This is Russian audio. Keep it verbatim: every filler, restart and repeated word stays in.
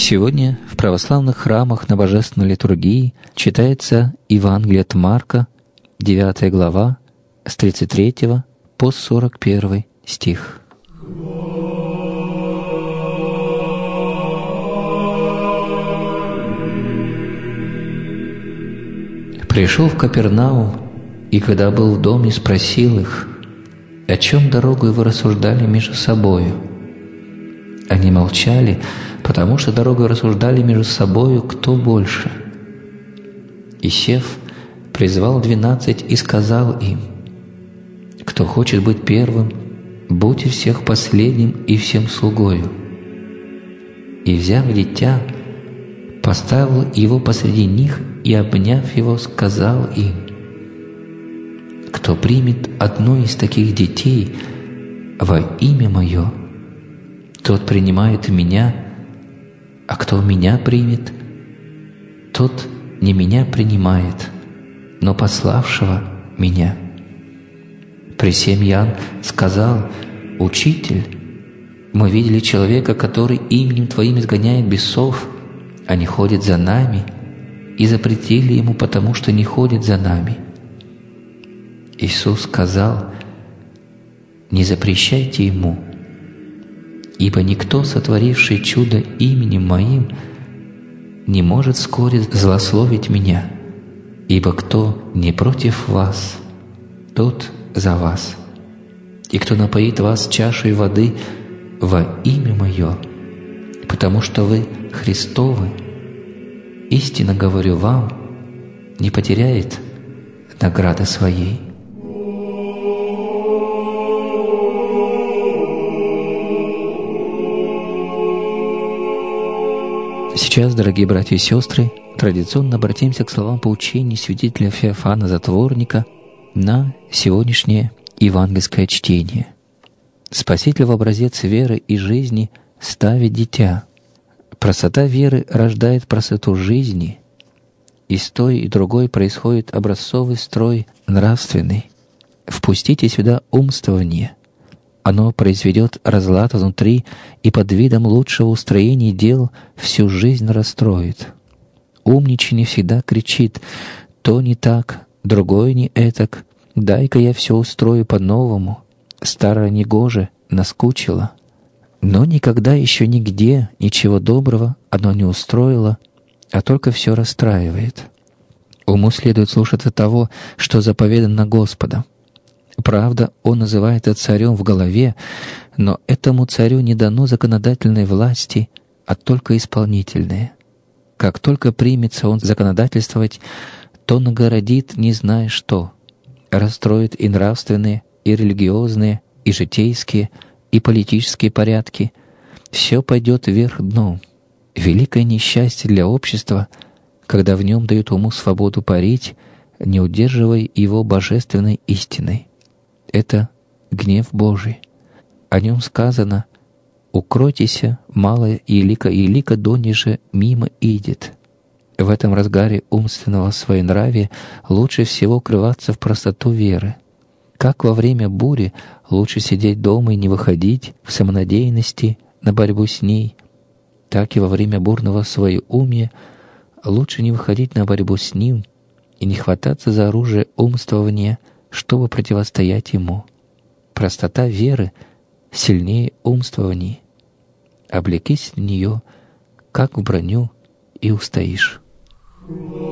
Сегодня в православных храмах на Божественной литургии читается Евангелие от Марка, девятая глава, с тридцать третьего по сорок первый стих. Пришел в Капернаум, и когда был в доме, спросил их, о чем дорогой вы рассуждали между собою. Они молчали, потому что дорогой рассуждали между собою, кто больше. И сев, призвал двенадцать и сказал им, кто хочет быть первым, будьте всех последним и всем слугою. И, взяв дитя, поставил его посреди них и, обняв его, сказал им, кто примет одно из таких детей во имя Мое, тот принимает Меня, а кто Меня примет, тот не Меня принимает, но пославшего Меня. Присем Иоанн сказал, «Учитель, мы видели человека, который именем Твоим изгоняет бесов, а не ходит за нами, и запретили ему, потому что не ходит за нами». Иисус сказал, «Не запрещайте ему, ибо никто, сотворивший чудо именем Моим, не может вскоре злословить Меня, ибо кто не против вас, тот за вас. И кто напоит вас чашей воды во имя Мое, потому что вы Христовы, истинно говорю вам, не потеряет награды своей». Сейчас, дорогие братья и сестры, традиционно обратимся к словам поучений святителя Феофана Затворника на сегодняшнее евангельское чтение. Спаситель в образец веры и жизни ставит дитя. Простота веры рождает простоту жизни, и с той и другой происходит образцовый строй нравственный. Впустите сюда умствование. Оно произведет разлад внутри и под видом лучшего устроения дел всю жизнь расстроит. Умничание всегда кричит: то не так, другое не этак, дай-ка я все устрою по-новому, старое негоже, наскучило. Но никогда еще нигде ничего доброго оно не устроило, а только все расстраивает. Уму следует слушаться того, что заповедано Господом. Правда, он называется царем в голове, но этому царю не дано законодательной власти, а только исполнительные. Как только примется он законодательствовать, то нагородит не зная что, расстроит и нравственные, и религиозные, и житейские, и политические порядки. Все пойдет вверх дном. Великое несчастье для общества, когда в нем дают уму свободу парить, не удерживая его божественной истиной. Это гнев Божий. О нем сказано: «Укройтеся, малое елико, елико дониже мимо идет». В этом разгаре умственного своенравия лучше всего укрываться в простоту веры. Как во время бури лучше сидеть дома и не выходить в самонадеянности на борьбу с ней, так и во время бурного своеумия лучше не выходить на борьбу с ним и не хвататься за оружие умствования, чтобы противостоять ему. Простота веры сильнее умствований. Облекись в нее, как в броню, и устоишь.